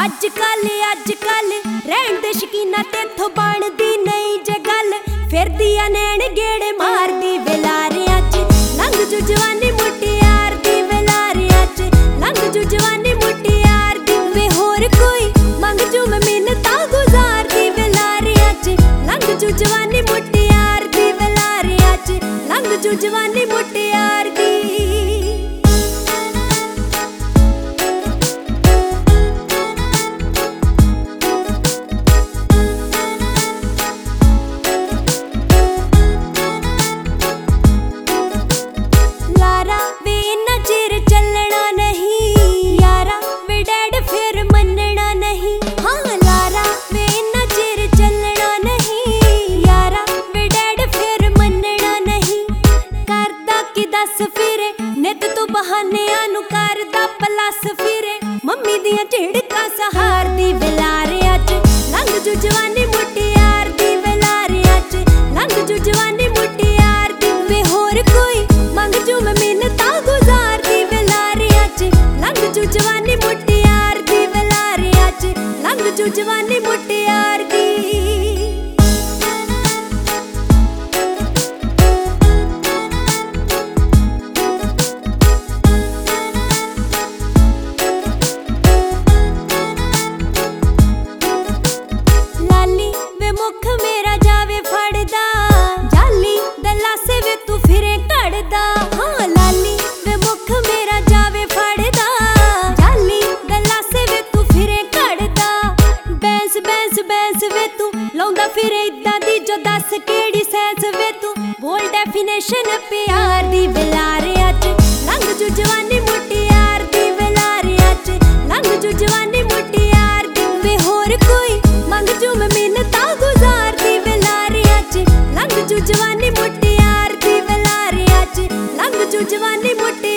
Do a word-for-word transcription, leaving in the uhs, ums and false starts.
ਅੱਜ ਕੱਲ ਅੱਜ ਕੱਲ ਰਹਿਣ ਦੇ ਸ਼ਕੀਨਾ ਤੇਥੋਂ ਬਣਦੀ ਨਹੀਂ ਜੇ ਗੱਲ। ਫਿਰਦੀ ਆ ਨੈਣ ਗੇੜੇ ਮਾਰਦੀ ਵੇਲਾਰਿਆਂ ਚ ਲੰਘ ਜੂ ਜਵਾਨੀ ਮੁਟਿਆਰ ਦੀ ਵੇਲਾਰਿਆਂ ਚ ਲੰਘ ਜੂ ਜਵਾਨੀ ਮੁਟਿਆਰ ਦੀ। ਵੇ ਹੋਰ ਕੋਈ ਮੰਗ ਜੂ ਮੈਂ ਮਿੰਨਤਾਂ ਗੁਜ਼ਾਰਦੀ ਵੇਲਾਰਿਆਂ ਚ ਲੰਘ ਜੂ ਜਵਾਨੀ ਮੁਟਿਆਰ ਦੀ ਵੇਲਾਰਿਆਂ ਚ ਲੰਘ ਜੂ ਜਵਾਨੀ ਮੁਟਿਆਰ ਦੀ। ਨਿੱਤ ਤੂੰ ਬਹਾਨਿਆਂ ਨੂੰ ਕਰਦਾ ਪਲਸ ਫਿਰੇ ਮੰਮੀ ਦੀਆਂ ਝਿੜਕਾਂ ਸਹਾਰਦੀ ਵੇਲਾਰਿਆਂ ਚ ਲੰਘ ਜੂ ਜਵਾਨੀ ਮੁਟਿਆਰ ਦੀ ਵੇਲਾਰਿਆਂ ਚ ਲੰਘ ਜੂ ਜਵਾਨੀ ਮੁਟਿਆਰ ਦੀ। ਵੇ ਹੋਰ ਕੋਈ ਮੰਗ ਜੂ ਮੈਂ ਮਿੰਨਤਾਂ ਗੁਜ਼ਾਰਦੀ ਵੇਲਾਰਿਆਂ ਚ ਲੰਘ ਜੂ ਜਵਾਨੀ ਮੁਟਿਆਰ ਦੀ ਵੇਲਾਰਿਆਂ ਚ ਲੰਘ ਜੂ ਜਵਾਨੀ ਮੁਟਿਆਰ ਦੀ। ਮੁੱਖ ਮੇਰਾ ਜਾਵੇ ਫੜਦਾ ਜਾਲੀ ਦਲਾਸੇ ਵੇ ਤੂੰ ਫਿਰੇ ਘੜਦਾ। ਹਾਂ ਲਾਲੀ ਵੇ ਮੁੱਖ ਮੇਰਾ ਜਾਵੇ ਫੜਦਾ ਜਾਲੀ ਦਲਾਸੇ ਵੇ ਤੂੰ ਫਿਰੇ ਘੜਦਾ। ਬੈਂਸ ਬੈਂਸ ਬੈਂਸ ਵੇ ਤੂੰ ਲਾਉਂਦਾ ਫਿਰੇ ਇਦਾਂ ਦੀ ਜੋ ਦੱਸ ਕਿਹੜੀ ਸੈਂਸ ਵੇ ਤੂੰ ਬੋਲ ਡੈਫੀਨੇਸ਼ਨ ਪਿਆਰ ਦੀ ਵੇਲਾਰਿਆਂ ਚ ਲੰਘ ਜੂ ਜਵਾਨੀ ਮੁਟਿਆਰ ਦੀ ਵੇਲਾਰਿਆਂ ਚ ਲੰਘ ਜੂ ਜਵਾਨੀ ਮੁਟਿਆਰ ਦੀ। ਵੇ ਹੋਰ ਕੋਈ ਮੰਗ ਜੂ ਮੈਂ ਮਿੰਨਤਾਂ ਗੁਜ਼ਾਰਦੀ ਵੇਲਾਰਿਆਂ ਚ ਲੰਘ ਜੂ ਜਵਾਨੀ ਮੁਟਿਆਰ ਦੀ ਵੇਲਾਰਿਆਂ ਚ ਲੰਘ ਜੂ ਜਵਾਨੀ ਮੁਟਿਆਰ